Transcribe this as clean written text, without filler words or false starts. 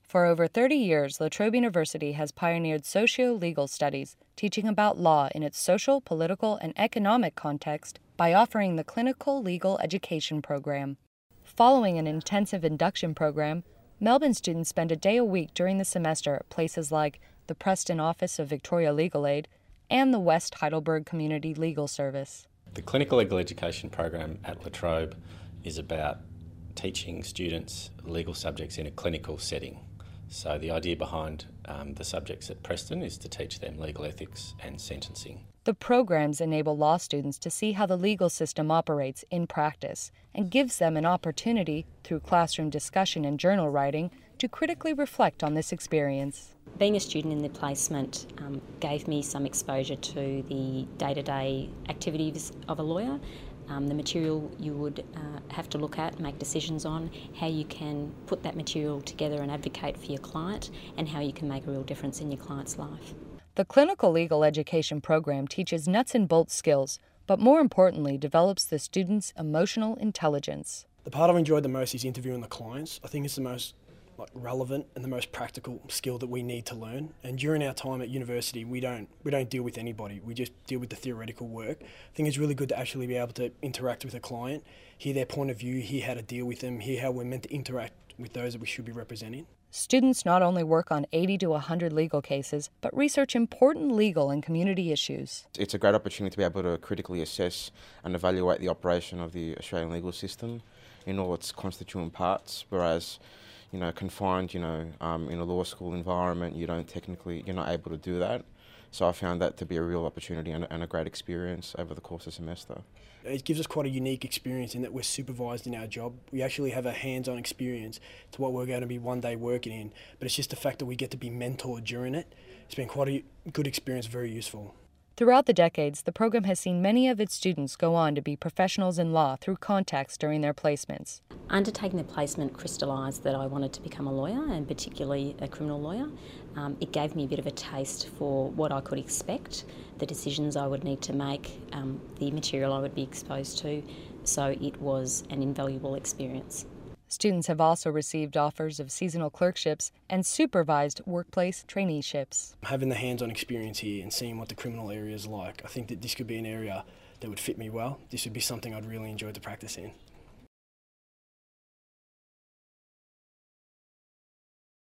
For over 30 years, La Trobe University has pioneered socio-legal studies, teaching about law in its social, political, and economic context by offering the Clinical Legal Education program. Following an intensive induction program, Melbourne students spend a day a week during the semester at places like the Preston office of Victoria Legal Aid and the West Heidelberg Community Legal Service. The Clinical Legal Education program at La Trobe is about teaching students legal subjects in a clinical setting. So the idea behind the subjects at Preston is to teach them legal ethics and sentencing. The programs enable law students to see how the legal system operates in practice and gives them an opportunity, through classroom discussion and journal writing, to critically reflect on this experience. Being a student in the placement gave me some exposure to the day-to-day activities of a lawyer. The material you would have to look at, make decisions on, how you can put that material together and advocate for your client, and how you can make a real difference in your client's life. The Clinical Legal Education program teaches nuts and bolts skills, but more importantly develops the students' emotional intelligence. The part I've enjoyed the most is interviewing the clients. I think it's the most relevant and the most practical skill that we need to learn. And during our time at university, we don't deal with anybody. We just deal with the theoretical work. I think it's really good to actually be able to interact with a client, hear their point of view, hear how to deal with them, hear how we're meant to interact with those that we should be representing. Students not only work on 80 to 100 legal cases, but research important legal and community issues. It's a great opportunity to be able to critically assess and evaluate the operation of the Australian legal system in all its constituent parts, whereas confined, in a law school environment, you're not able to do that. So I found that to be a real opportunity and a great experience over the course of the semester. It gives us quite a unique experience in that we're supervised in our job. We actually have a hands-on experience to what we're going to be one day working in, but it's just the fact that we get to be mentored during it. It's been quite a good experience, very useful. Throughout the decades, the program has seen many of its students go on to be professionals in law through contacts during their placements. Undertaking the placement crystallised that I wanted to become a lawyer, and particularly a criminal lawyer. It gave me a bit of a taste for what I could expect, the decisions I would need to make, the material I would be exposed to, so it was an invaluable experience. Students have also received offers of seasonal clerkships and supervised workplace traineeships. Having the hands-on experience here and seeing what the criminal area is like, I think that this could be an area that would fit me well. This would be something I'd really enjoy to practice in.